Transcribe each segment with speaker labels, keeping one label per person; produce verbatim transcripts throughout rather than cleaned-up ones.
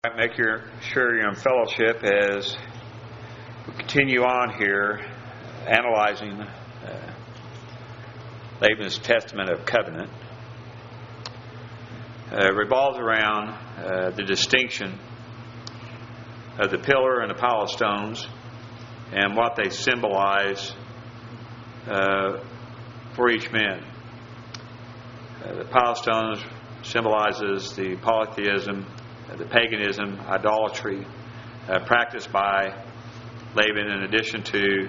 Speaker 1: Make your, sure you're in fellowship as we continue on here analyzing uh, Laban's testament of covenant. Uh, it revolves around uh, the distinction of the pillar and the pile of stones and what they symbolize uh, for each man. Uh, the pile of stones symbolizes the polytheism, the paganism, idolatry uh, practiced by Laban, in addition to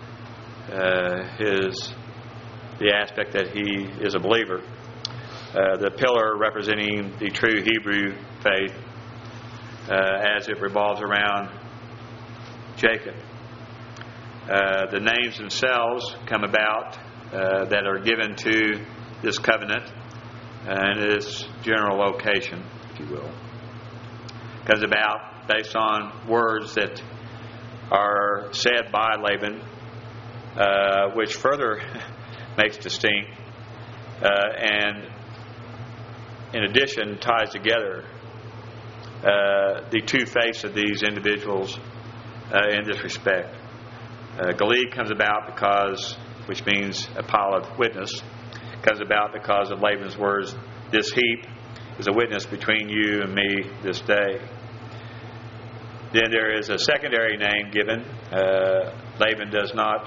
Speaker 1: uh, his the aspect that he is a believer. Uh, the pillar representing the true Hebrew faith uh, as it revolves around Jacob. Uh, the names themselves come about uh, that are given to this covenant and its general location, if you will. Comes about based on words that are said by Laban, uh, which further makes distinct uh, and in addition ties together uh, the two faiths of these individuals uh, in this respect. Uh, Gilead comes about because, which means a pile of witness, comes about because of Laban's words, "This heap is a witness between you and me this day." Then there is a secondary name given. Uh, Laban does not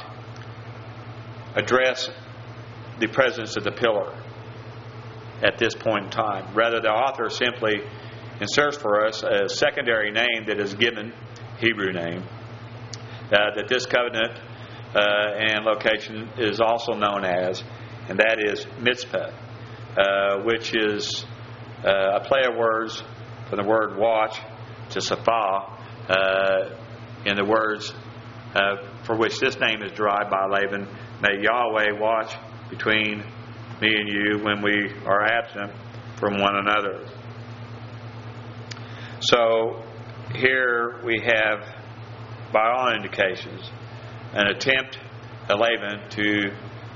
Speaker 1: address the presence of the pillar at this point in time. Rather, the author simply inserts for us a secondary name that is given, Hebrew name, uh, that this covenant uh, and location is also known as, and that is Mitzpah, uh, which is uh, a play of words from the word watch to Saphah, Uh, in the words uh, for which this name is derived by Laban, "May Yahweh watch between me and you when we are absent from one another." So here we have, by all indications, an attempt of Laban to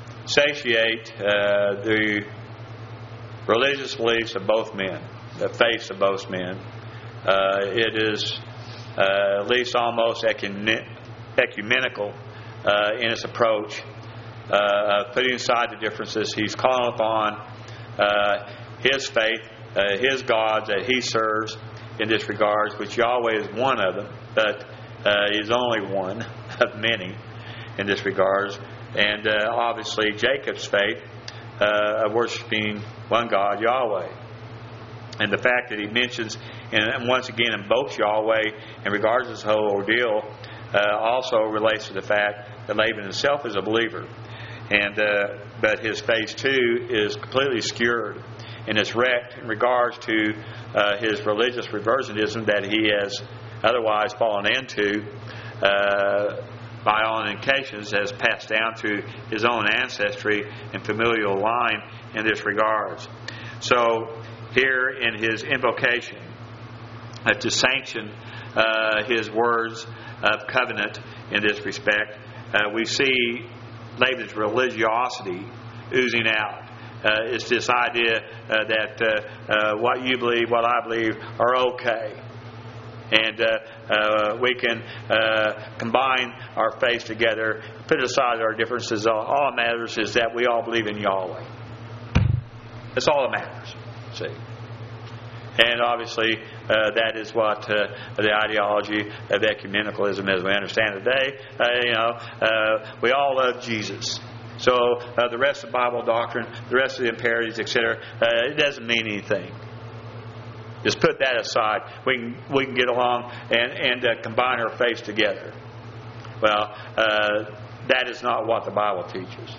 Speaker 1: satiate uh, the religious beliefs of both men, the faiths of both men. Uh, it is Uh, at least almost ecumenical uh, in its approach, uh, putting aside the differences. He's calling upon uh, his faith, uh, his gods that he serves in this regard, which Yahweh is one of them, but uh, is only one of many in this regard. And uh, obviously Jacob's faith uh, of worshiping one God, Yahweh. And the fact that he mentions, and once again invokes Yahweh in regards to this whole ordeal, uh, also relates to the fact that Laban himself is a believer. And uh, but his faith too is completely skewered and it's wrecked in regards to uh, his religious reversionism that he has otherwise fallen into, uh, by all indications, has passed down through his own ancestry and familial line in this regards. So here in his invocation uh, to sanction uh, his words of covenant in this respect, uh, we see Laban's religiosity oozing out. Uh, it's this idea uh, that uh, uh, what you believe, what I believe are okay. And uh, uh, we can uh, combine our faith together, put aside our differences. All, all that matters is that we all believe in Yahweh. That's all that matters. See, and obviously uh, that is what uh, the ideology of ecumenicalism, as we understand it today. Uh, you know, uh, we all love Jesus. So uh, the rest of Bible doctrine, the rest of the imperatives, et cetera, uh, it doesn't mean anything. Just put that aside. We can we can get along and and uh, combine our faiths together. Well, uh, that is not what the Bible teaches.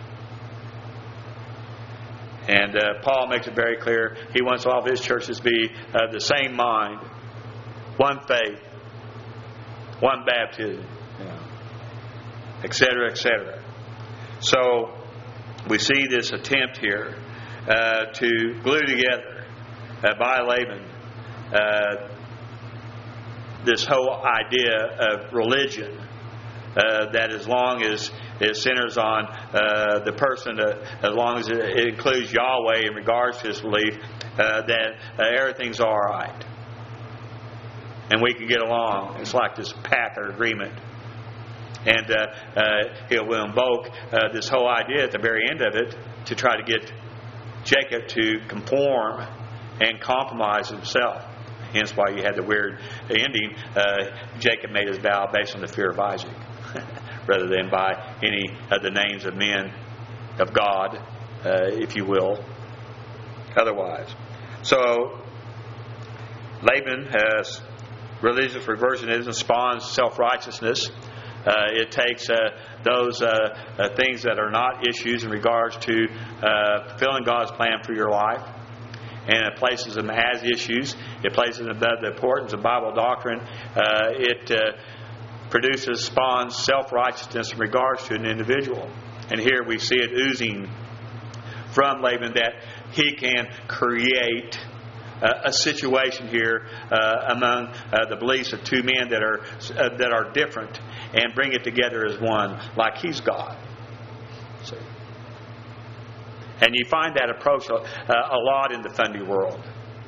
Speaker 1: And uh, Paul makes it very clear. He wants all of his churches to be of the same mind, one faith, one baptism, you know, et cetera, et cetera. So we see this attempt here uh, to glue together uh, by Laban uh, this whole idea of religion, uh, that as long as it centers on uh, the person, uh, as long as it, it includes Yahweh in regards to his belief, uh, that uh, everything's all right. and we can get along. It's like this pact or agreement. And uh, uh, he will invoke uh, this whole idea at the very end of it to try to get Jacob to conform and compromise himself. Hence why you had the weird ending. Uh, Jacob made his vow based on the fear of Isaac rather than by any of the names of men of God, uh, if you will, otherwise. So Laban has religious reversionism, spawns self-righteousness. Uh, it takes uh, those uh, uh, things that are not issues in regards to uh, fulfilling God's plan for your life, and it places them as issues. It places them above the importance of Bible doctrine. Uh, it uh, produces, spawns self-righteousness in regards to an individual. And here we see it oozing from Laban that he can create uh, a situation here uh, among uh, the beliefs of two men that are uh, that are different, and bring it together as one, like he's God. See? And you find that approach a, a lot in the Fundy world.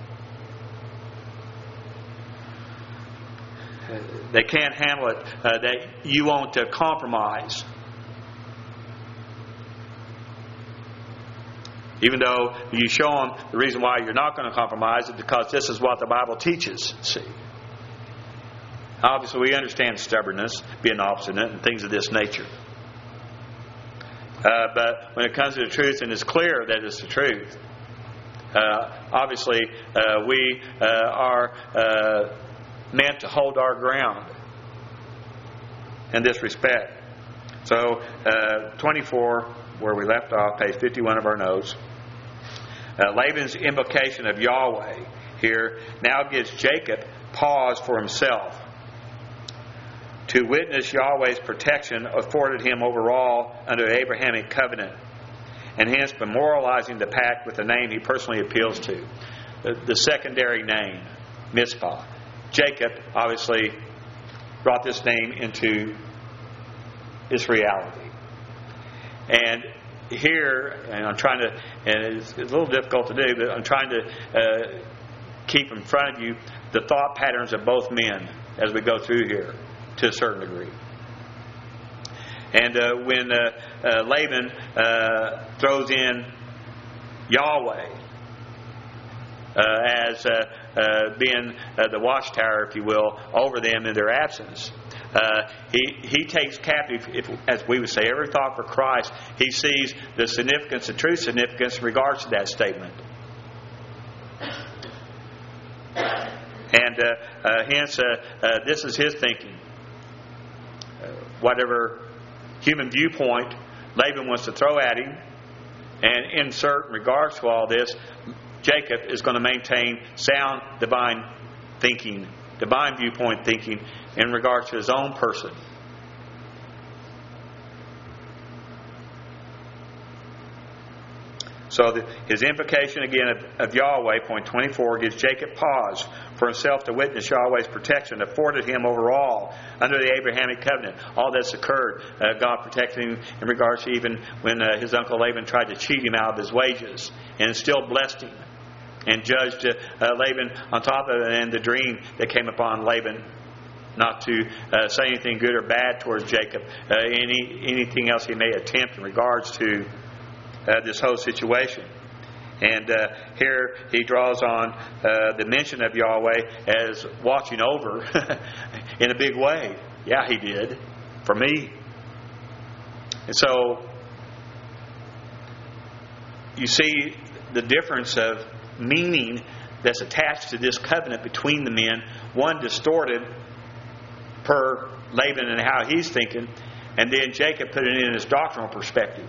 Speaker 1: They can't handle it uh, that you want to compromise. Even though you show them the reason why you're not going to compromise is because this is what the Bible teaches. See, obviously we understand stubbornness, being obstinate, and things of this nature. Uh, but when it comes to the truth, and it's clear that it's the truth, uh, obviously uh, we uh, are uh, meant to hold our ground in this respect. So uh, twenty-four, where we left off, page fifty-one of our notes. Uh, Laban's invocation of Yahweh here now gives Jacob pause for himself to witness Yahweh's protection afforded him overall under the Abrahamic covenant, and hence memorializing the pact with the name he personally appeals to, the, the secondary name, Mizpah. Jacob obviously brought this name into its reality. And here, and I'm trying to, and it's, it's a little difficult to do, but I'm trying to uh, keep in front of you the thought patterns of both men as we go through here to a certain degree. And uh, when uh, uh, Laban uh, throws in Yahweh uh, as uh, uh, being uh, the watchtower, if you will, over them in their absence, Uh, he, he takes captive, if, as we would say, every thought for Christ. He sees the significance, the true significance in regards to that statement. And uh, uh, hence, uh, uh, this is his thinking. Uh, whatever human viewpoint Laban wants to throw at him and insert in regards to all this, Jacob is going to maintain sound divine thinking, divine viewpoint thinking in regards to his own person. So the, his invocation again of, of Yahweh, point twenty-four, gives Jacob pause for himself to witness Yahweh's protection afforded him overall under the Abrahamic covenant. All that's occurred, uh, God protected him in regards to even when uh, his uncle Laban tried to cheat him out of his wages, and still blessed him and judged uh, Laban on top of it, and the dream that came upon Laban not to uh, say anything good or bad towards Jacob, uh, any anything else he may attempt in regards to uh, this whole situation. And uh, here he draws on uh, the mention of Yahweh as watching over in a big way. Yeah, he did. For me. And so you see the difference of meaning that's attached to this covenant between the men. One distorted per Laban and how he's thinking, and then Jacob put it in his doctrinal perspective.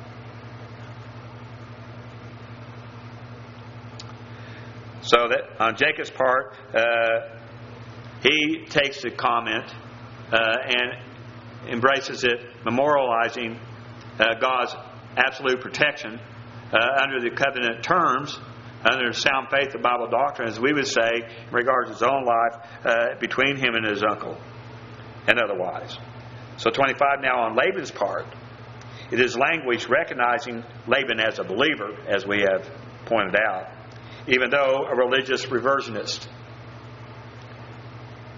Speaker 1: So that on Jacob's part, uh, he takes the comment uh, and embraces it, memorializing uh, God's absolute protection uh, under the covenant terms, under sound faith of Bible doctrine, as we would say, in regards to his own life uh, between him and his uncle, and otherwise. So twenty-five now on Laban's part, it is language recognizing Laban as a believer, as we have pointed out, even though a religious reversionist.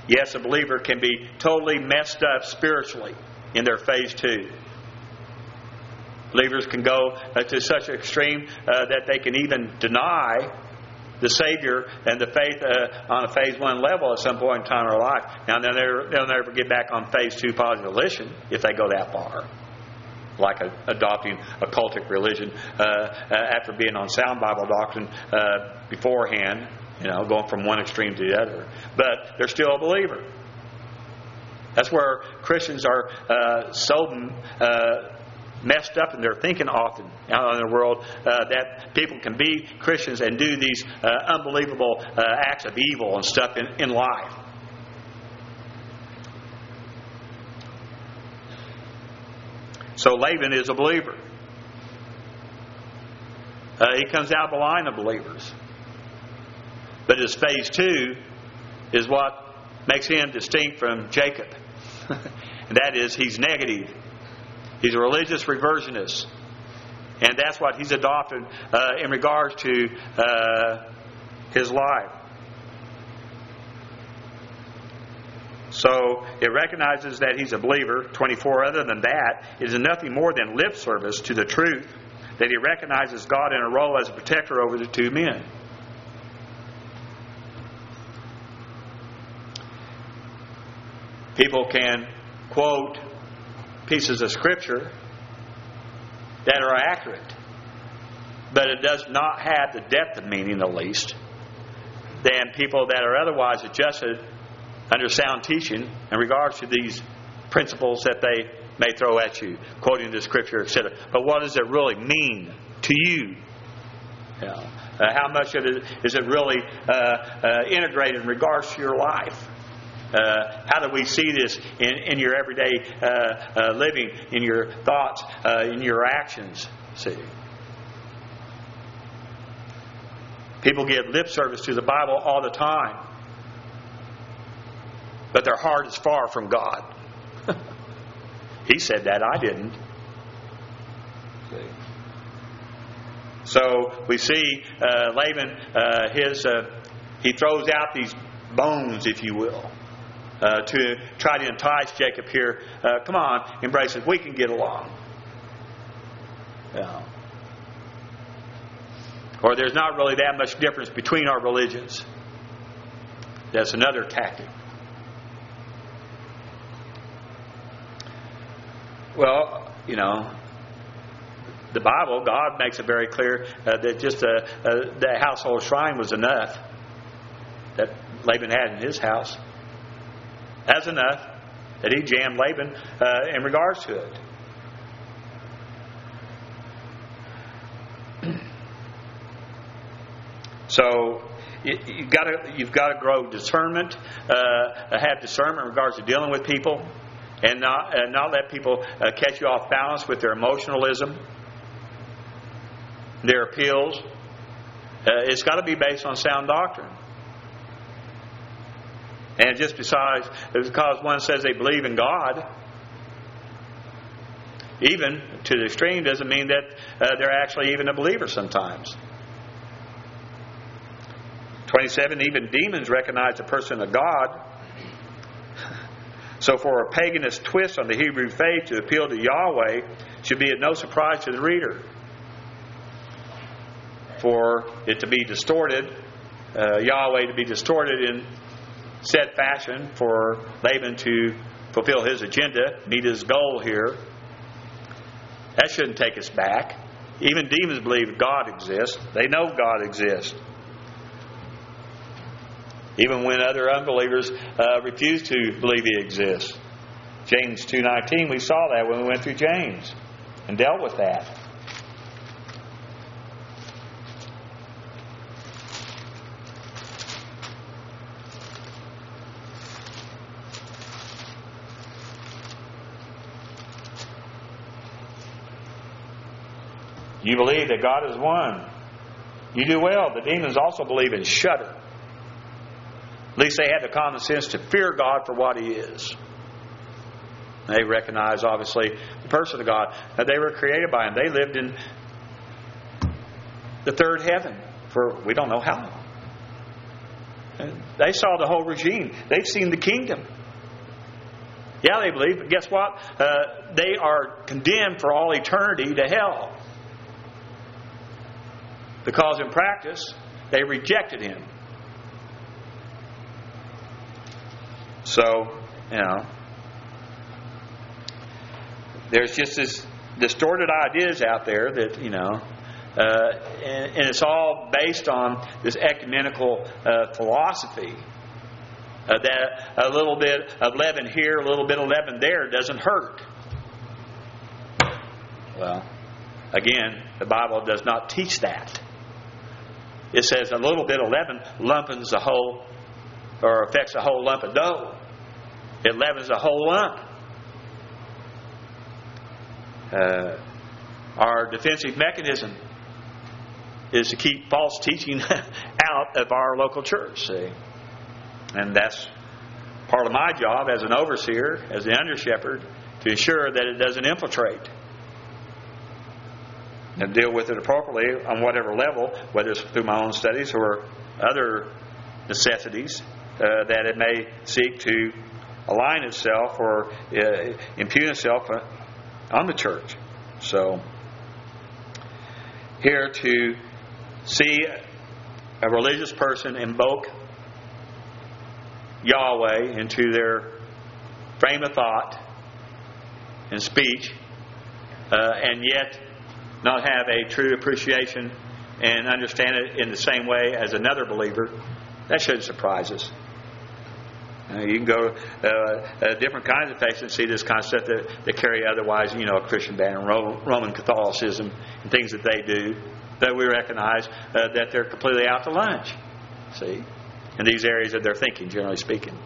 Speaker 1: Yes, a believer can be totally messed up spiritually in their phase two. Believers can go uh, to such an extreme uh, that they can even deny the Savior and the faith uh, on a phase one level at some point in time in their life. Now, they'll never, they'll never get back on phase two positive volition if they go that far. Like a, adopting a cultic religion uh, uh, after being on sound Bible doctrine uh, beforehand, you know, going from one extreme to the other. But they're still a believer. That's where Christians are uh, so uh, messed up in their thinking often out in the world uh, that people can be Christians and do these uh, unbelievable uh, acts of evil and stuff in, in life. So Laban is a believer. Uh, he comes out of the line of believers. But his phase two is what makes him distinct from Jacob. And that is, he's negative. He's a religious reversionist. And that's what he's adopted uh, in regards to uh, his life. So it recognizes that he's a believer. twenty-four, other than that, it is nothing more than lip service to the truth that he recognizes God in a role as a protector over the two men. People can quote pieces of Scripture that are accurate, but it does not have the depth of meaning, at least, than people that are otherwise adjusted under sound teaching in regards to these principles that they may throw at you, quoting the Scripture, et cetera. But what does it really mean to you? You know, uh, how much of it is it really uh, uh, integrated in regards to your life? Uh, how do we see this in, in your everyday uh, uh, living, in your thoughts, uh, in your actions? See, people give lip service to the Bible all the time, but their heart is far from God. He said that, I didn't. See. So we see uh, Laban, uh, his uh, he throws out these bones, if you will. Uh, to try to entice Jacob here. Uh, come on, embrace it. We can get along. Yeah. Or there's not really that much difference between our religions. That's another tactic. Well, you know, the Bible, God makes it very clear uh, that just uh, uh, the household shrine was enough that Laban had in his house. That's enough that he jammed Laban uh, in regards to it. So you, you've got to you've got to grow discernment, uh, have discernment in regards to dealing with people, and not uh, not let people uh, catch you off balance with their emotionalism, their appeals. Uh, it's got to be based on sound doctrine. And just besides, because one says they believe in God, even to the extreme, doesn't mean that uh, they're actually even a believer sometimes. twenty-seven, even demons recognize the person of God. So for a paganist twist on the Hebrew faith to appeal to Yahweh should be at no surprise to the reader. For it to be distorted, uh, Yahweh to be distorted in said fashion for Laban to fulfill his agenda, meet his goal here, that shouldn't take us back. Even demons believe God exists. They know God exists. Even when other unbelievers uh, refuse to believe He exists. James two nineteen, we saw that when we went through James and dealt with that. You believe that God is one. You do well. The demons also believe and shudder. At least they had the common sense to fear God for what He is. They recognize, obviously, the person of God. That they were created by Him. They lived in the third heaven for we don't know how long. They saw the whole regime. They've seen the kingdom. Yeah, they believe, but guess what? Uh, they are condemned for all eternity to hell. Because in practice, they rejected Him. So, you know, there's just this distorted ideas out there that, you know, uh, and, and it's all based on this ecumenical uh, philosophy. Uh, that a little bit of leaven here, a little bit of leaven there doesn't hurt. Well, again, the Bible does not teach that. It says a little bit of leaven lumpens the whole, or affects a whole lump of dough. It leavens a whole lump. Uh, our defensive mechanism is to keep false teaching out of our local church. See? And that's part of my job as an overseer, as the under shepherd, to ensure that it doesn't infiltrate. And deal with it appropriately on whatever level, whether it's through my own studies or other necessities, uh, that it may seek to align itself or uh, impugn itself on the church. So, here to see a religious person invoke Yahweh into their frame of thought and speech, uh, and yet not have a true appreciation and understand it in the same way as another believer, that shouldn't surprise us. Uh, you can go uh, uh, different kinds of faiths and see this kind of stuff that, that carry otherwise, you know, a Christian banner, Roman Catholicism, and things that they do, that we recognize uh, that they're completely out to lunch. See? In these areas of their thinking, generally speaking.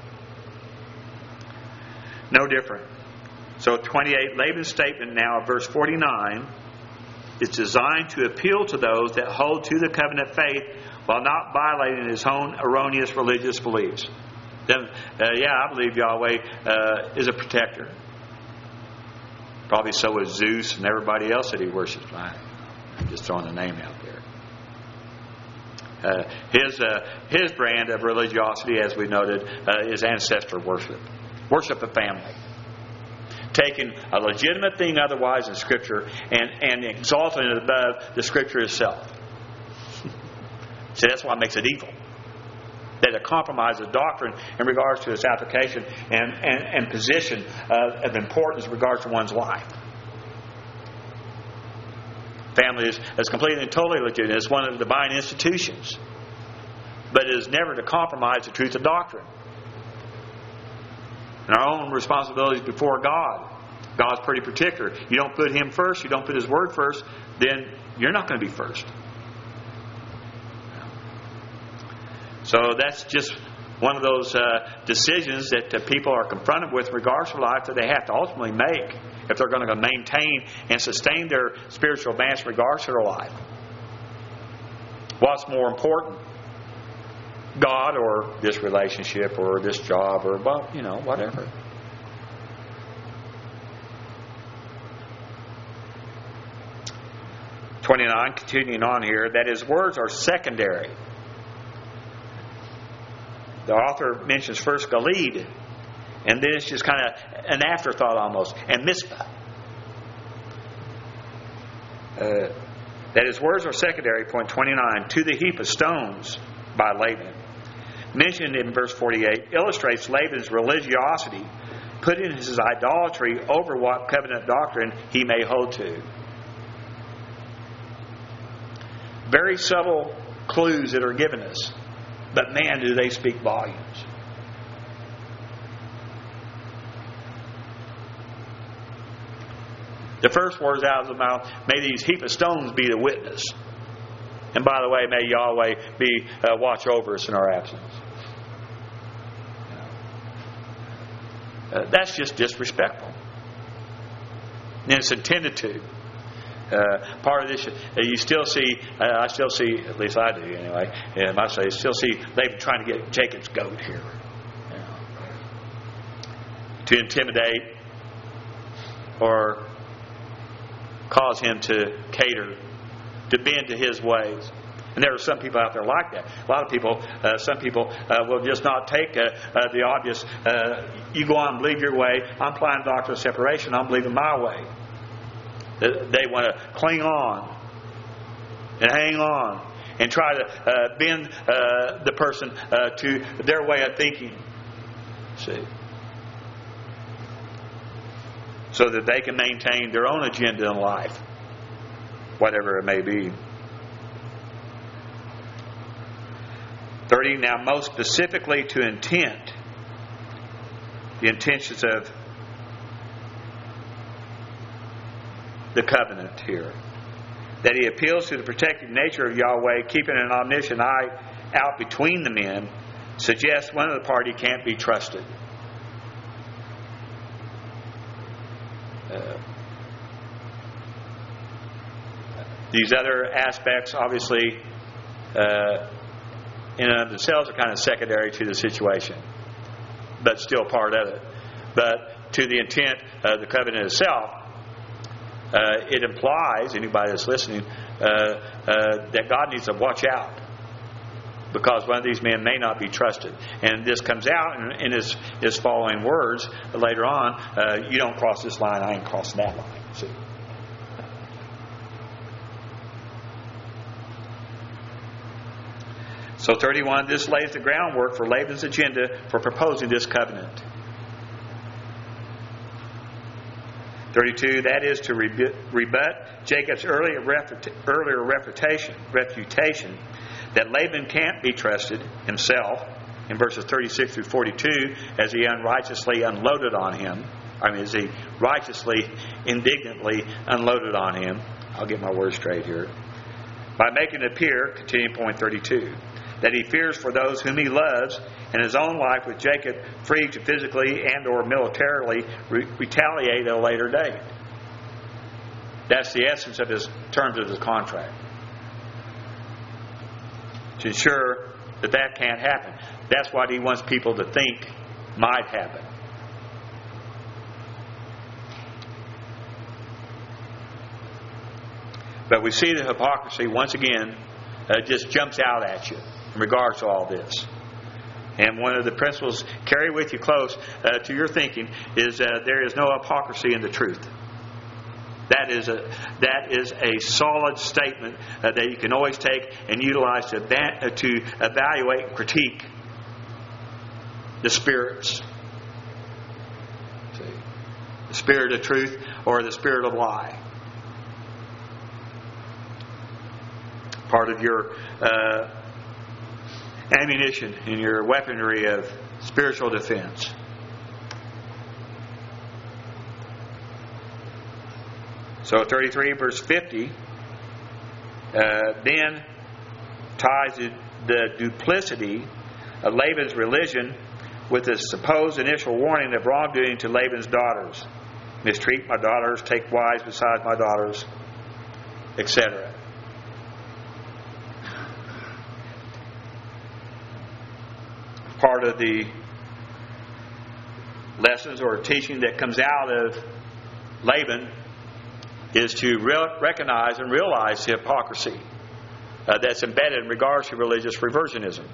Speaker 1: No different. So twenty-eight, Laban's statement now, verse forty-nine, is designed to appeal to those that hold to the covenant faith while not violating his own erroneous religious beliefs. Then, uh, yeah, I believe Yahweh uh, is a protector. Probably so is Zeus and everybody else that he worships. I'm just throwing a name out there. Uh, his uh, his brand of religiosity, as we noted, uh, is ancestor worship. Worship of family. Taking a legitimate thing otherwise in Scripture and, and exalting it above the Scripture itself. See, that's what makes it evil. That it compromises doctrine in regards to its application and, and, and position uh, of importance in regards to one's life. Family is, is completely and totally legitimate. It's one of the divine institutions. But it is never to compromise the truth of doctrine. And our own responsibilities before God. God's pretty particular. You don't put Him first, you don't put His Word first, then you're not going to be first. So that's just one of those uh, decisions that uh, people are confronted with in regards to life that they have to ultimately make if they're going to maintain and sustain their spiritual advance in regards to their life. What's more important? God or this relationship or this job or, well, you know, whatever. twenty-nine, continuing on here, that his words are secondary. The author mentions first Gilead, and then it's just kind of an afterthought almost, and Mizpah. Uh, that his words are secondary, point twenty-nine, to the heap of stones by Laban. Mentioned in verse forty-eight, illustrates Laban's religiosity, putting his idolatry over what covenant doctrine he may hold to. Very subtle clues that are given us. But man, do they speak volumes. The first words out of the mouth, may these heap of stones be the witness. And by the way, may Yahweh be uh, watch over us in our absence. Uh, that's just disrespectful. And it's intended to. Uh, part of this, uh, you still see, uh, I still see, at least I do anyway, and I say, still see Laban trying to get Jacob's goat here. You know, to intimidate or cause him to cater, to bend to his ways. And there are some people out there like that. A lot of people, uh, some people uh, will just not take uh, uh, the obvious, uh, you go on and believe your way, I'm applying doctrine of separation, I'm believing my way. They want to cling on and hang on and try to uh, bend uh, the person uh, to their way of thinking. See? So that they can maintain their own agenda in life, whatever it may be. thirty, now most specifically to intent, the intentions of the covenant here. That he appeals to the protective nature of Yahweh, keeping an omniscient eye out between the men, suggests one of the party can't be trusted. Uh, these other aspects, obviously, uh, in and of themselves, are kind of secondary to the situation, but still part of it. But to the intent of the covenant itself, uh, it implies, anybody that's listening, uh, uh, that God needs to watch out, because one of these men may not be trusted. And this comes out in, in his, his following words later on. Uh, you don't cross this line, I ain't crossing that line. See? So thirty-one, this lays the groundwork for Laban's agenda for proposing this covenant. thirty-two, that is to rebut Jacob's earlier, refuta- earlier refutation, refutation that Laban can't be trusted himself in verses thirty-six through forty-two, as he unrighteously unloaded on him. I mean, as he righteously, indignantly unloaded on him. I'll get my words straight here. By making it appear, continuing point thirty-two, that he fears for those whom he loves, and his own life with Jacob free to physically and or militarily re- retaliate at a later date. That's the essence of his terms of his contract. To ensure that that can't happen. That's what he wants people to think might happen. But we see the hypocrisy once again uh, just jumps out at you in regards to all this. And one of the principles carry with you close uh, to your thinking is uh, there is no hypocrisy in the truth. That is a that is a solid statement uh, that you can always take and utilize to eva- uh, to evaluate and critique the spirits. See? The spirit of truth or the spirit of lie. Part of your uh, ammunition in your weaponry of spiritual defense. So thirty-three verse fifty uh, then ties the, the duplicity of Laban's religion with the supposed initial warning of wrongdoing to Laban's daughters. Mistreat my daughters, take wives besides my daughters, et cetera. Part of the lessons or teaching that comes out of Laban is to re- recognize and realize the hypocrisy uh, that's embedded in regards to religious reversionism.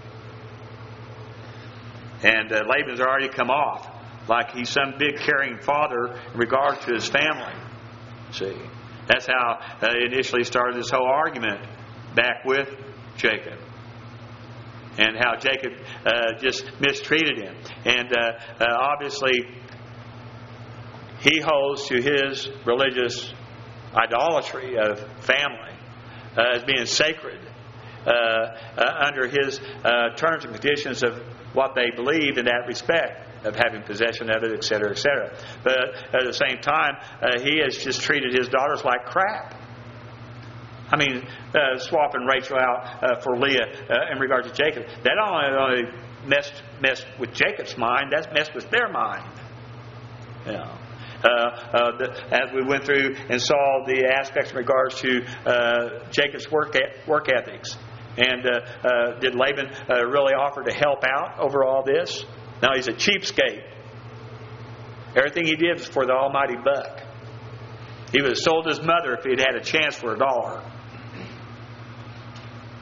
Speaker 1: And uh, Laban's already come off like he's some big caring father in regard to his family. See, that's how uh, it initially started this whole argument back with Jacob. And how Jacob uh, just mistreated him. And uh, uh, obviously, he holds to his religious idolatry of family uh, as being sacred uh, uh, under his uh, terms and conditions of what they believe in that respect, of having possession of it, et cetera, et cetera. But at the same time, uh, he has just treated his daughters like crap. I mean, uh, swapping Rachel out uh, for Leah uh, in regard to Jacob. That only, only messed, messed with Jacob's mind. That's messed with their mind. You know, uh, uh, the, as we went through and saw the aspects in regards to uh, Jacob's work e- work ethics. And uh, uh, did Laban uh, really offer to help out over all this? No, he's a cheapskate. Everything he did was for the almighty buck. He would have sold his mother if he'd had a chance for a dollar.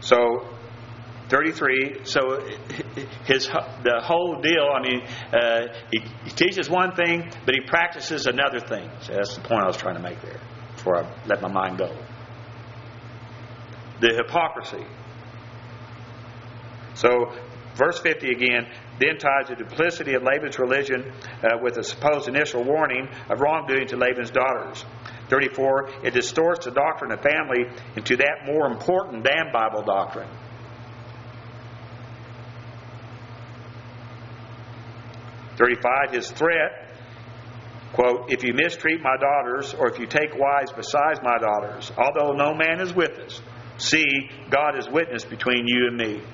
Speaker 1: So, thirty-three, so his the whole deal, I mean, uh, he, he teaches one thing, but he practices another thing. So that's the point I was trying to make there, before I let my mind go. The hypocrisy. So, verse fifty again, then ties the duplicity of Laban's religion uh, with a supposed initial warning of wrongdoing to Laban's daughters. thirty-four, it distorts the doctrine of family into that more important than Bible doctrine. thirty-five, his threat, quote, if you mistreat my daughters, or if you take wives besides my daughters, although no man is with us, see, God is witness between you and me.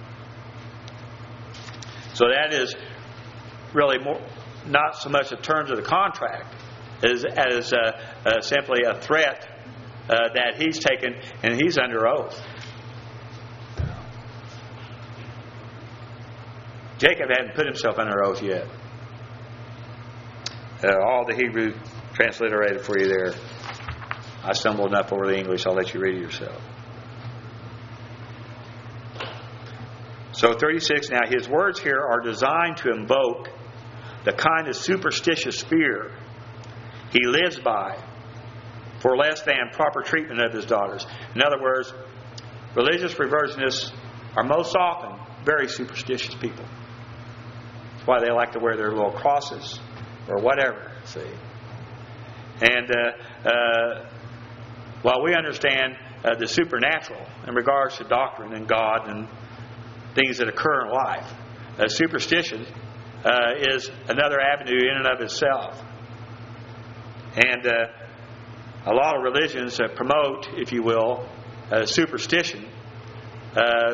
Speaker 1: So that is really more, not so much the terms of the contract as, as uh, uh, simply a threat uh, that he's taken, and he's under oath. Jacob hadn't put himself under oath yet. Uh, all the Hebrew transliterated for you there. I stumbled enough over the English, I'll let you read it yourself. So thirty-six, now his words here are designed to invoke the kind of superstitious fear he lives by for less than proper treatment of his daughters. In other words, religious reversionists are most often very superstitious people. That's why they like to wear their little crosses or whatever, see. And uh, uh, while we understand uh, the supernatural in regards to doctrine and God and things that occur in life, uh, superstition uh, is another avenue in and of itself. And uh, a lot of religions uh, promote, if you will, uh, superstition uh,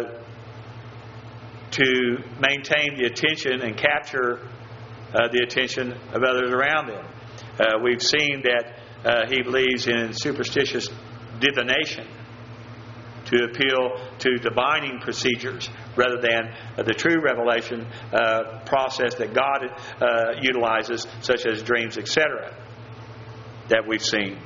Speaker 1: to maintain the attention and capture uh, the attention of others around them. Uh, we've seen that uh, he believes in superstitious divination to appeal to divining procedures rather than uh, the true revelation uh, process that God uh, utilizes, such as dreams, et cetera, that we've seen.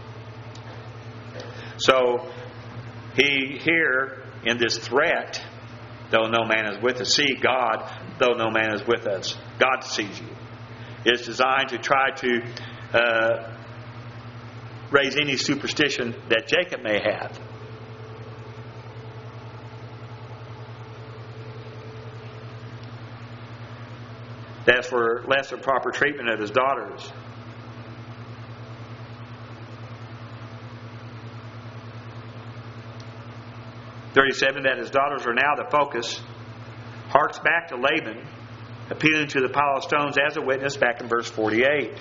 Speaker 1: So he here in this threat, though no man is with us, see God, though no man is with us, God sees you, is designed to try to uh, raise any superstition that Jacob may have. That's for less than proper treatment of his daughters. thirty-seven, that his daughters are now the focus, harks back to Laban, appealing to the pile of stones as a witness back in verse forty-eight.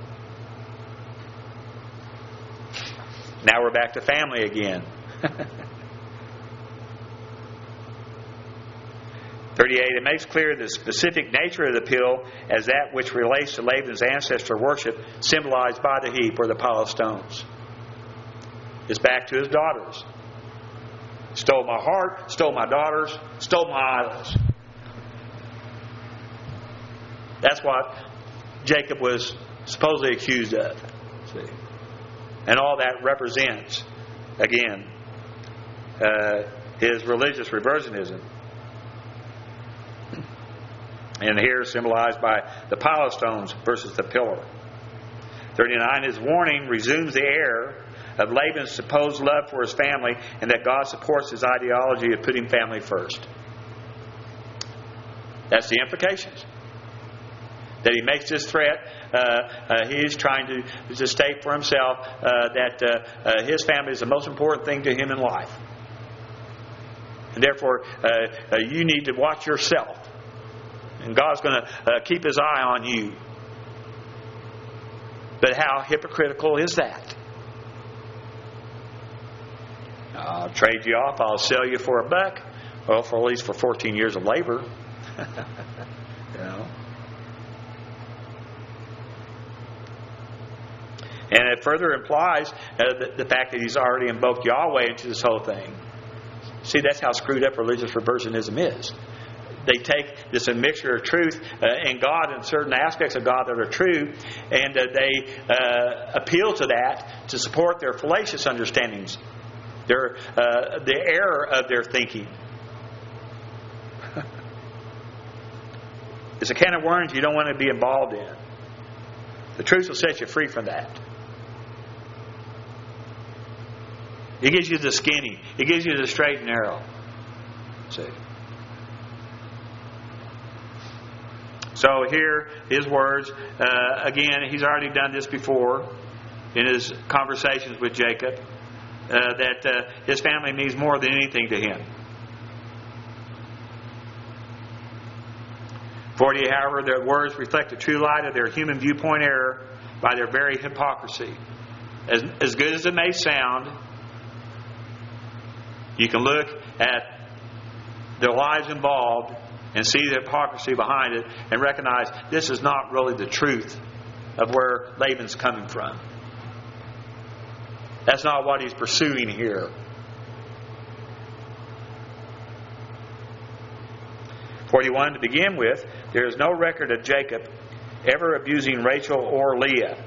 Speaker 1: Now we're back to family again. thirty-eight, it makes clear the specific nature of the appeal as that which relates to Laban's ancestor worship, symbolized by the heap or the pile of stones. It's back to his daughters. Stole my heart, stole my daughters, stole my idols. That's what Jacob was supposedly accused of. See? And all that represents, again, uh, his religious reversionism. And here symbolized by the pile of stones versus the pillar. thirty-nine, his warning resumes the error of Laban's supposed love for his family, and that God supports his ideology of putting family first. That's the implications. That he makes this threat. Uh, uh, he is trying to, to state for himself uh, that uh, uh, his family is the most important thing to him in life. And therefore, uh, uh, you need to watch yourself. And God's going to uh, keep His eye on you. But how hypocritical is that? I'll trade you off. I'll sell you for a buck. Well, for at least for fourteen years of labor. You know. And it further implies uh, the, the fact that he's already invoked Yahweh into this whole thing. See, that's how screwed up religious reversionism is. They take this a mixture of truth uh, and God and certain aspects of God that are true, and uh, they uh, appeal to that to support their fallacious understandings their uh, the error of their thinking. It's a can of worms you don't want to be involved in. The truth will set you free from that. It gives you the skinny. It gives you the straight and narrow. See? So here, his words. Uh, again, he's already done this before in his conversations with Jacob. Uh, that uh, his family means more than anything to him. forty, however, their words reflect the true light of their human viewpoint error by their very hypocrisy. As, as good as it may sound, you can look at the lies involved and see the hypocrisy behind it and recognize this is not really the truth of where Laban's coming from. That's not what he's pursuing here. forty-one, to begin with, there is no record of Jacob ever abusing Rachel or Leah.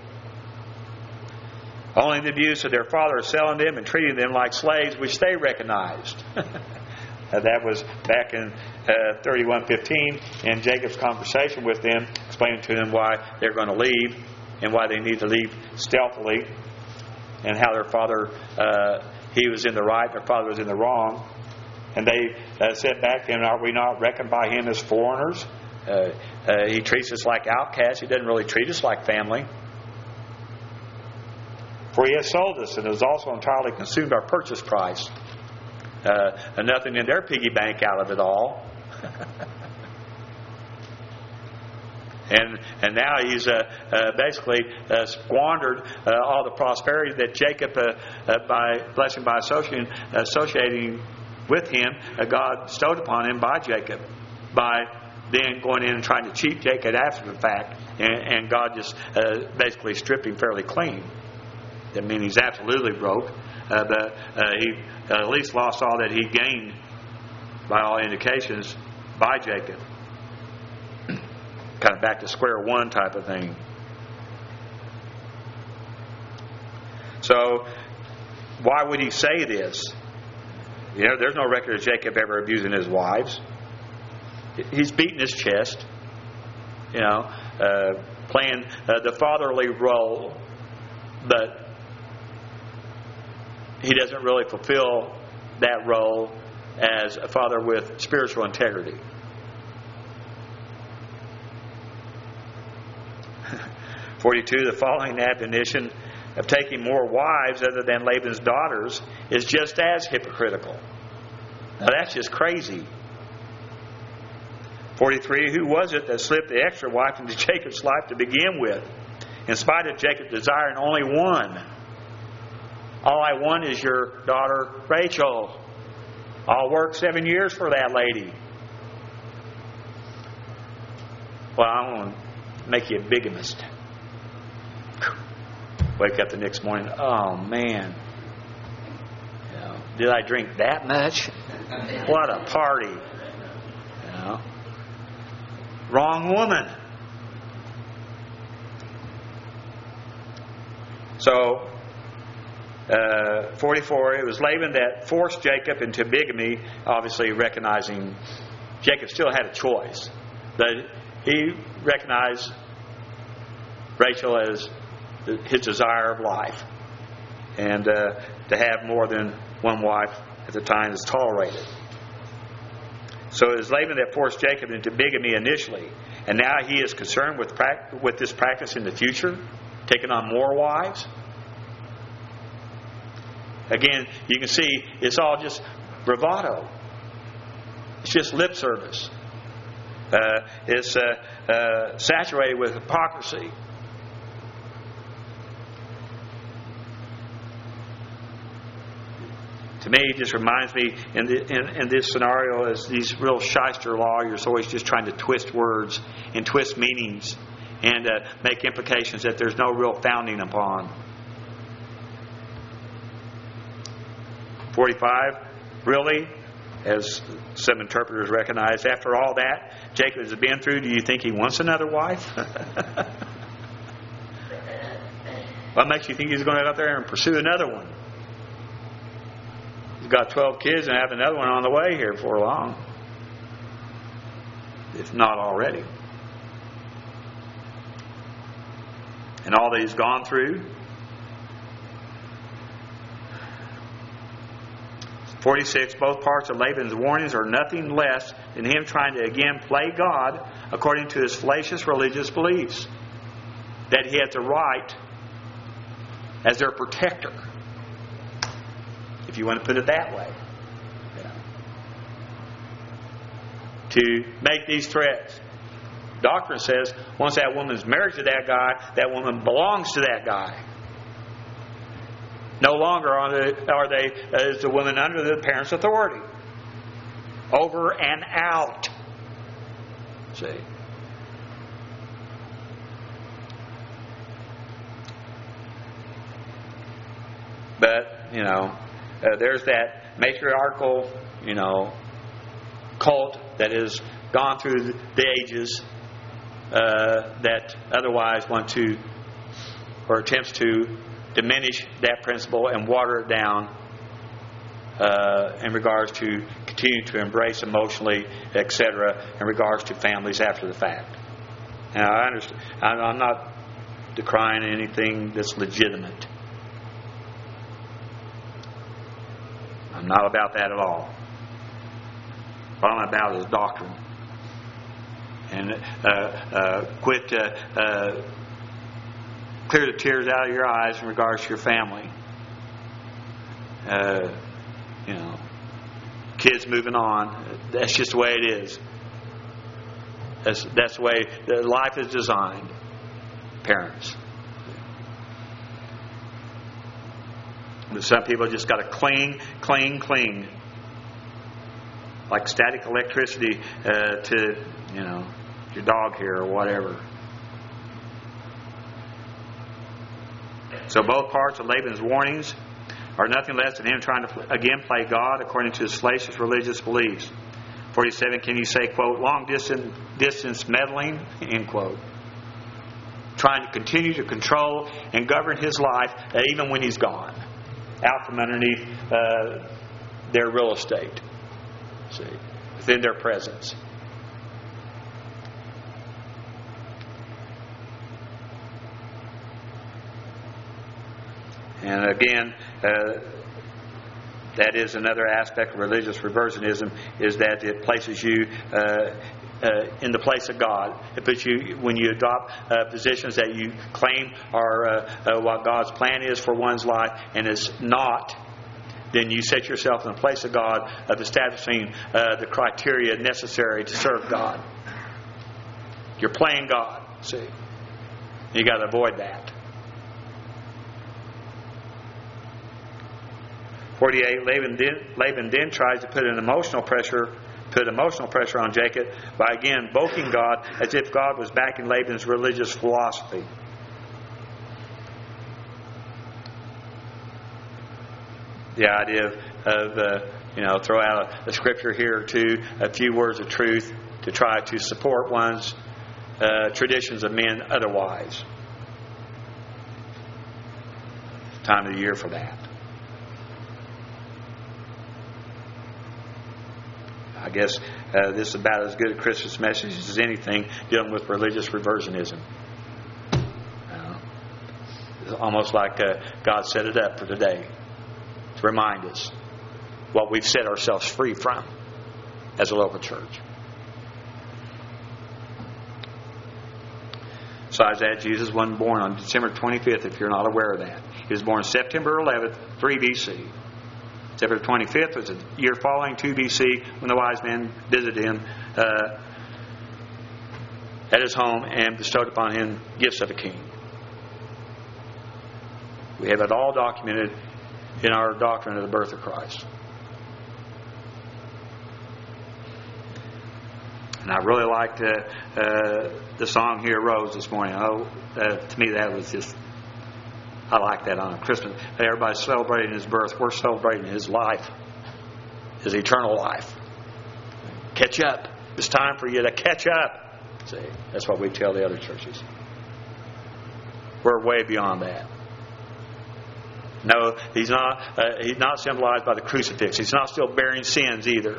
Speaker 1: Only the abuse of their father selling them and treating them like slaves, which they recognized. That was back in uh, thirty-one fifteen in Jacob's conversation with them, explaining to them why they're going to leave and why they need to leave stealthily, and how their father, uh, he was in the right, their father was in the wrong. And they uh, said back then, are we not reckoned by him as foreigners? Uh, uh, he treats us like outcasts. He doesn't really treat us like family. For he has sold us and has also entirely consumed our purchase price. Uh, and nothing in their piggy bank out of it all. and and now he's uh, uh, basically uh, squandered uh, all the prosperity that Jacob, uh, uh, by blessing by associating, associating with him, uh, God bestowed upon him by Jacob, by then going in and trying to cheat Jacob after the fact, and, and God just uh, basically stripped him fairly clean. That means he's absolutely broke, uh, but uh, he uh, at least lost all that he gained, by all indications, by Jacob. Kind of back to square one type of thing. So, why would he say this? You know, there's no record of Jacob ever abusing his wives. He's beating his chest, you know, uh, playing uh, the fatherly role, but he doesn't really fulfill that role as a father with spiritual integrity. forty-two, the following admonition of taking more wives other than Laban's daughters is just as hypocritical. Now that's just crazy. forty-three, who was it that slipped the extra wife into Jacob's life to begin with, in spite of Jacob desiring only one? All I want is your daughter Rachel. I'll work seven years for that lady. Well, I'm going to make you a bigamist. Wake up the next morning, oh man, you know, did I drink that much? What a party. You know. Wrong woman. So, uh, forty-four, it was Laban that forced Jacob into bigamy, obviously recognizing Jacob still had a choice. But he recognized Rachel as his desire of life. And uh, to have more than one wife at the time is tolerated. So it was Laban that forced Jacob into bigamy initially. And now he is concerned with, pra- with this practice in the future, taking on more wives. Again, you can see it's all just bravado. It's just lip service. Uh, it's uh, uh, saturated with hypocrisy. To me, it just reminds me in, the, in, in this scenario as these real shyster lawyers always just trying to twist words and twist meanings and uh, make implications that there's no real founding upon. forty-five, really, as some interpreters recognize, after all that Jacob has been through, do you think he wants another wife? What makes you think he's going to go out there and pursue another one? got twelve kids and have another one on the way here before long. If not already. And all that he's gone through. forty-six, both parts of Laban's warnings are nothing less than him trying to again play God according to his fallacious religious beliefs. That he has the right as their protector. If you want to put it that way. Yeah. To make these threats. Doctrine says once that woman's married to that guy, that woman belongs to that guy. No longer are they, are they is the woman under the parent's authority. Over and out. See? But, you know, uh, there's that matriarchal, you know, cult that has gone through the ages uh, that otherwise want to, or attempts to, diminish that principle and water it down uh, in regards to continue to embrace emotionally, et cetera, in regards to families after the fact. Now, I understand. I'm not decrying anything that's legitimate. I'm not about that at all. What I'm about is doctrine. And uh, uh, quit uh, uh, clear the tears out of your eyes in regards to your family. Uh, you know, kids moving on. That's just the way it is. That's that's the way the life is designed. Parents. But some people just got to cling, cling, cling, like static electricity uh, to, you know, your dog here or whatever. So both parts of Laban's warnings are nothing less than him trying to again play God according to his fallacious religious beliefs. forty-seven, can you say, quote, long distance, distance meddling, end quote. Trying to continue to control and govern his life uh, even when he's gone. Out from underneath uh, their real estate. See, within their presence. And again, uh, that is another aspect of religious reversionism, is that it places you uh, uh, in the place of God. It puts you, when you adopt uh, positions that you claim are uh, uh, what God's plan is for one's life and is not, then you set yourself in the place of God of establishing uh, the criteria necessary to serve God. You're playing God, see. You got to avoid that. forty-eight, Laban then, Laban then tries to put an emotional pressure, put emotional pressure on Jacob by again invoking God as if God was backing Laban's religious philosophy. The idea of, of uh, you know, throw out a, a scripture here or two, a few words of truth to try to support one's uh, traditions of men otherwise. Time of the year for that. I guess uh, this is about as good a Christmas message as anything dealing with religious reversionism. Uh, it's almost like uh, God set it up for today to remind us what we've set ourselves free from as a local church. Besides that, Jesus wasn't born on December twenty-fifth, if you're not aware of that. He was born September eleventh, three B C September twenty-fifth was the year following two B C when the wise men visited him uh, at his home and bestowed upon him gifts of a king. We have it all documented in our doctrine of the birth of Christ. And I really liked uh, uh, the song "Here Rose" this morning. Oh, uh, to me that was just, I like that on Christmas. Everybody's celebrating his birth. We're celebrating his life, his eternal life. Catch up. It's time for you to catch up. See, that's what we tell the other churches. We're way beyond that. No, he's not. Uh, he's not symbolized by the crucifix. He's not still bearing sins either.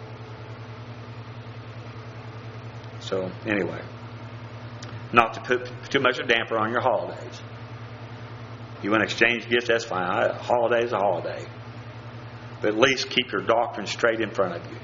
Speaker 1: So anyway, not to put too much of a damper on your holidays. You want to exchange gifts? That's fine. A holiday is a holiday, but at least keep your doctrine straight in front of you.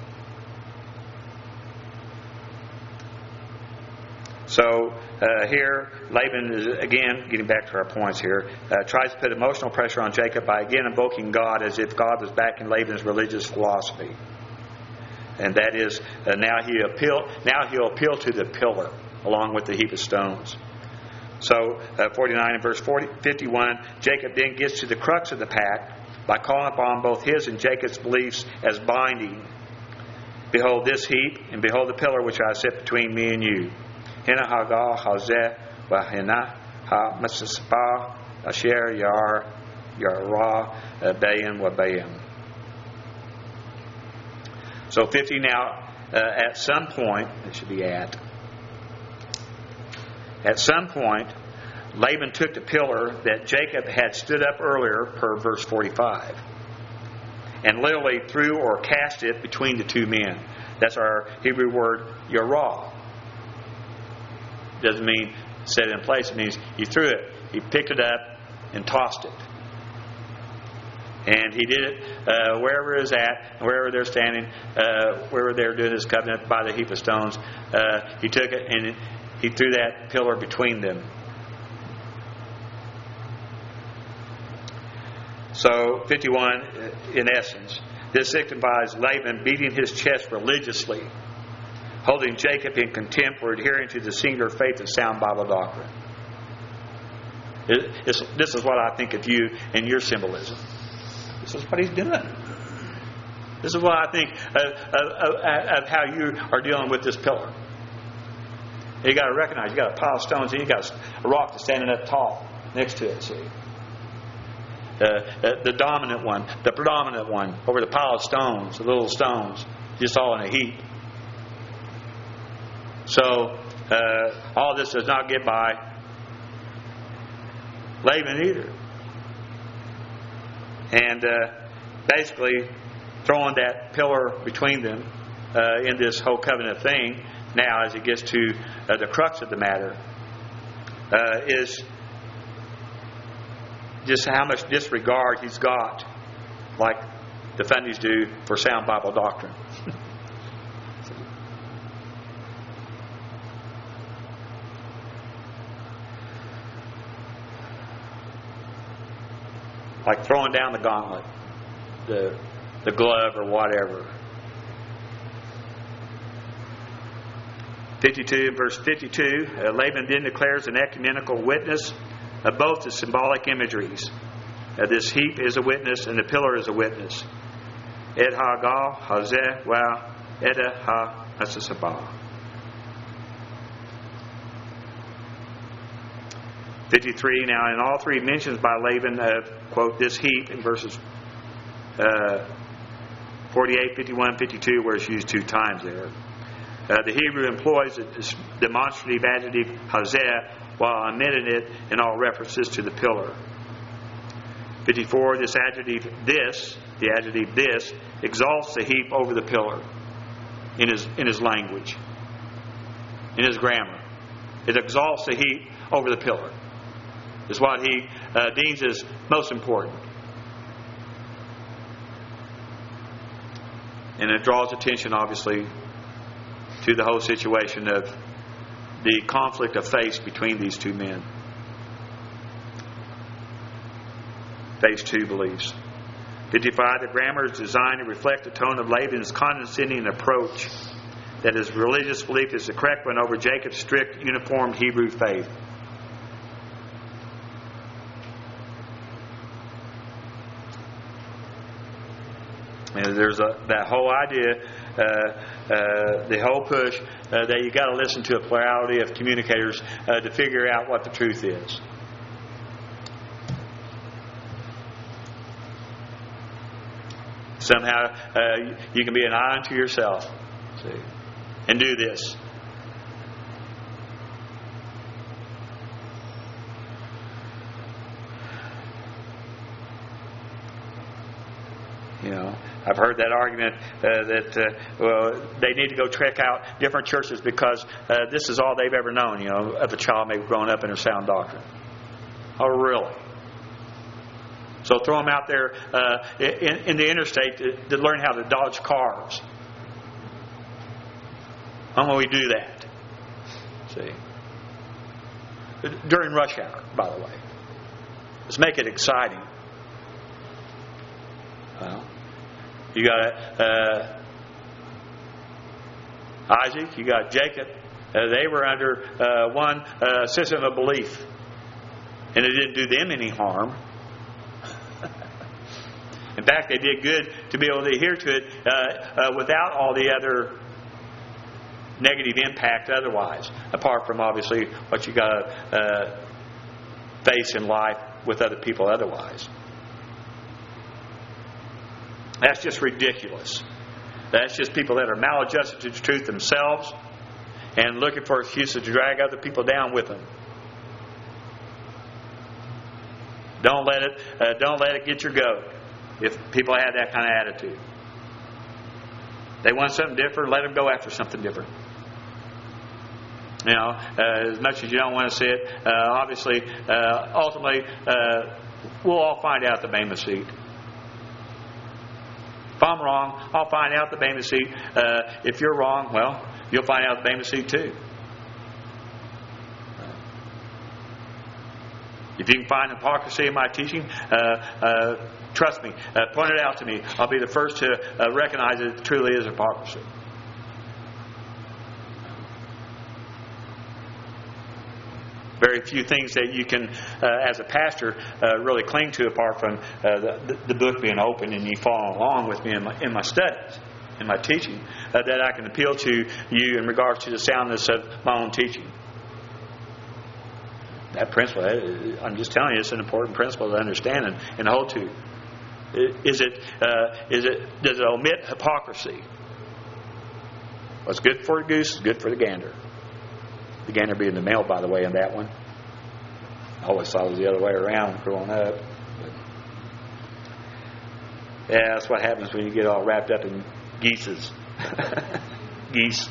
Speaker 1: So uh, here, Laban is, again, getting back to our points here, uh, tries to put emotional pressure on Jacob by again invoking God as if God was backing Laban's religious philosophy. And that is, uh, now he appeal, now he'll appeal to the pillar along with the heap of stones. So, uh, forty-nine and verse forty, fifty-one, Jacob then gets to the crux of the pact by calling upon both his and Jacob's beliefs as binding. Behold this heap, and behold the pillar which I set between me and you. Hina hagal hazeh v'hina ha-masaspa asher yar yara bayan wa bayan. So fifty now, uh, at some point, it should be at, at some point, Laban took the pillar that Jacob had stood up earlier, per verse forty-five, and literally threw or cast it between the two men. That's our Hebrew word, yarah. Doesn't mean set it in place. It means he threw it. He picked it up and tossed it. And he did it uh, wherever it was at, wherever they're standing, uh, wherever they're doing this covenant by the heap of stones. Uh, he took it and he threw that pillar between them. So, fifty-one, in essence, this signifies Laban beating his chest religiously, holding Jacob in contempt for adhering to the singular faith of sound Bible doctrine. It, it's, this is what I think of you and your symbolism. This is what he's doing. This is what I think of, of, of, of how you are dealing with this pillar. You got to recognize you got a pile of stones and you got a rock that's standing up tall next to it. See, uh, the dominant one, the predominant one, over the pile of stones, the little stones, just all in a heap. So uh, all this does not get by Laban either. And uh, basically throwing that pillar between them uh, in this whole covenant thing, now as it gets to uh, the crux of the matter, uh, is just how much disregard he's got, like the Fundies do, for sound Bible doctrine. Like throwing down the gauntlet, the the glove or whatever. fifty-two, verse fifty-two, uh, Laban then declares an ecumenical witness of both the symbolic imageries. Uh, this heap is a witness and the pillar is a witness. Ed ha-gal hazeh wa eda ha-asasabah. fifty-three, now in all three mentions by Laban of, quote, this heap in verses uh, forty-eight, fifty-one, fifty-two, where it's used two times there. Uh, the Hebrew employs a demonstrative adjective, hazeh, while omitting it in all references to the pillar. fifty-four, this adjective, this, the adjective this, exalts the heap over the pillar in his, in his language, in his grammar. It exalts the heap over the pillar. Is what he uh, deems as most important. And it draws attention, obviously, to the whole situation of the conflict of faith between these two men. Phase two beliefs. fifty-five, the grammar is designed to reflect the tone of Laban's condescending approach, that his religious belief is the correct one over Jacob's strict, uniform Hebrew faith. And there's a, that whole idea, uh, uh, the whole push, uh, that you got to listen to a plurality of communicators uh, to figure out what the truth is. Somehow uh, you can be an eye unto yourself, see, and do this. You know, I've heard that argument uh, that uh, well, they need to go check out different churches because uh, this is all they've ever known, you know, of a child maybe growing up in a sound doctrine. Oh, really? So throw them out there uh, in, in the interstate to, to learn how to dodge cars. How will we do that? See? During rush hour, by the way. Let's make it exciting. Well, you got uh, Isaac, you got Jacob. Uh, they were under uh, one uh, system of belief. And it didn't do them any harm. In fact, they did good to be able to adhere to it uh, uh, without all the other negative impact otherwise, apart from obviously what you got to uh, face in life with other people otherwise. That's just ridiculous. That's just people that are maladjusted to the truth themselves and looking for excuses to drag other people down with them. Don't let it. Uh, don't let it get your goat. If people have that kind of attitude, they want something different. Let them go after something different. You know, uh, as much as you don't want to see it, uh, obviously, uh, ultimately, uh, we'll all find out the Bema seat. If I'm wrong, I'll find out the Bema seat. Uh, if you're wrong, well, you'll find out the Bema seat too. If you can find hypocrisy in my teaching, uh, uh, trust me, uh, point it out to me. I'll be the first to uh, recognize that it truly is hypocrisy. Very few things that you can, uh, as a pastor, uh, really cling to apart from uh, the, the book being open and you following along with me in my, in my studies, in my teaching, uh, that I can appeal to you in regards to the soundness of my own teaching. That principle, I'm just telling you, it's an important principle to understand and, and hold to. Is it, uh, is it, does it omit hypocrisy? What's good for the goose is good for the gander. The gander being the male, by the way, in that one. I always thought it was the other way around growing up. But yeah, that's what happens when you get all wrapped up in geeses. Geese.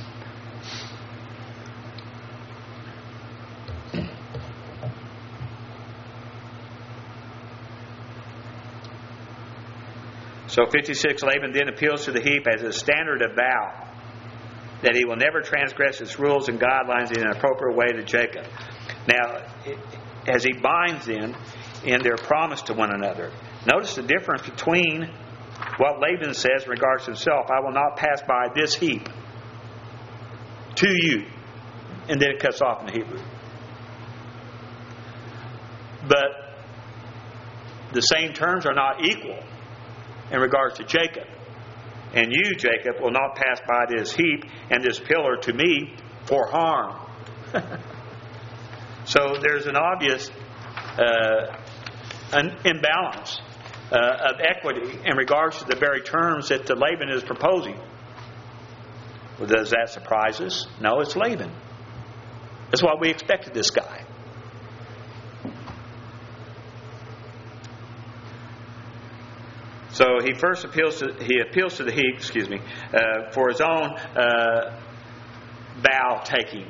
Speaker 1: So fifty-six, Laban then appeals to the heap as a standard of vow that he will never transgress its rules and guidelines in an appropriate way to Jacob. Now, as he binds them in their promise to one another, notice the difference between what Laban says in regards to himself. I will not pass by this heap to you. And then it cuts off in the Hebrew. But the same terms are not equal in regards to Jacob. And you, Jacob, will not pass by this heap and this pillar to me for harm. So there's an obvious uh, an imbalance uh, of equity in regards to the very terms that Laban is proposing. Well, does that surprise us? No, it's Laban. That's what we expected this guy. So he first appeals to he appeals to the heap, excuse me, uh, for his own uh, vow taking.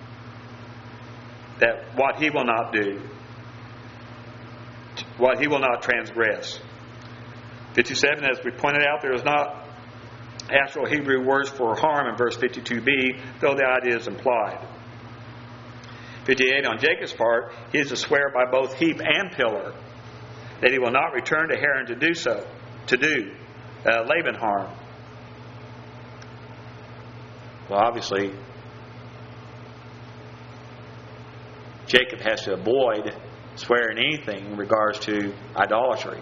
Speaker 1: That what he will not do, what he will not transgress. fifty-seven, as we pointed out, there is not actual Hebrew words for harm in verse fifty-two b, though the idea is implied. fifty-eight, on Jacob's part, he is to swear by both heap and pillar that he will not return to Haran to do so, to do uh, Laban harm. Well, obviously, Jacob has to avoid swearing anything in regards to idolatry.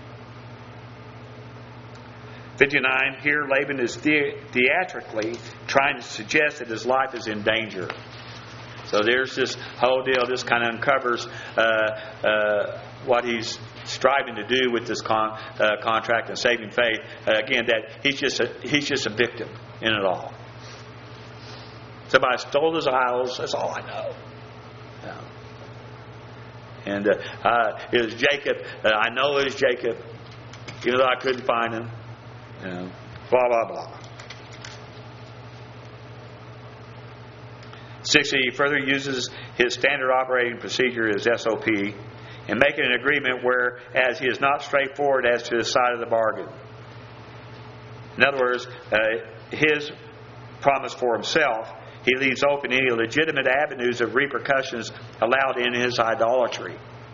Speaker 1: fifty-nine, here Laban is the- theatrically trying to suggest that his life is in danger. So there's this whole deal. This kind of uncovers uh, uh, what he's striving to do with this con- uh, contract and saving faith. Uh, again, that he's just a, he's just a victim in it all. Somebody stole his idols. That's all I know. Yeah. And uh, uh, it was Jacob. Uh, I know it was Jacob, even though I couldn't find him. You know, blah, blah, blah. Six, he further uses his standard operating procedure as S O P in making an agreement whereas he is not straightforward as to the side of the bargain. In other words, uh, his promise for himself, he leaves open any legitimate avenues of repercussions allowed in his idolatry.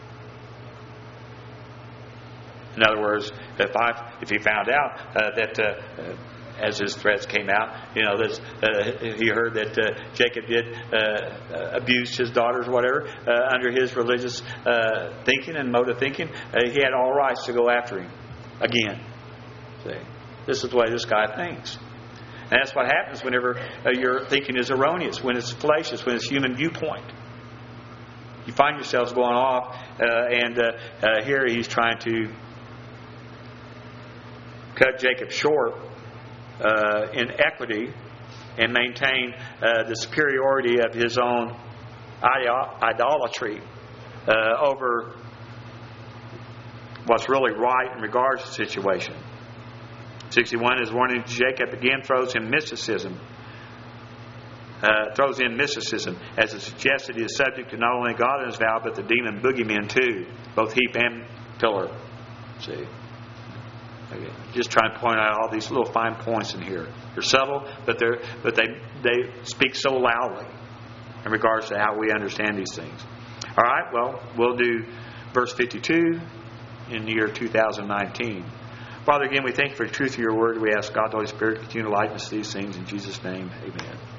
Speaker 1: In other words, if I, if he found out uh, that, uh, uh, as his threats came out, you know, this, uh, he heard that uh, Jacob did uh, uh, abuse his daughters, or whatever, uh, under his religious uh, thinking and mode of thinking, uh, he had all rights to go after him again. See, this is the way this guy thinks. And that's what happens whenever uh, your thinking is erroneous, when it's fallacious, when it's human viewpoint. You find yourselves going off, uh, and uh, uh, here he's trying to cut Jacob short uh, in equity and maintain uh, the superiority of his own idolatry uh, over what's really right in regards to the situation. sixty-one is warning Jacob again throws in mysticism. Uh, throws in mysticism as it suggests that he is subject to not only God and his vow, but the demon boogeymen too, both heap and pillar. See, okay. Just trying to point out all these little fine points in here. They're subtle, but they're but they they speak so loudly in regards to how we understand these things. All right, well, we'll do verse fifty-two in the year two thousand nineteen. Father, again, we thank you for the truth of your word. We ask God, the Holy Spirit, to continue to lighten us these things. In Jesus' name, amen.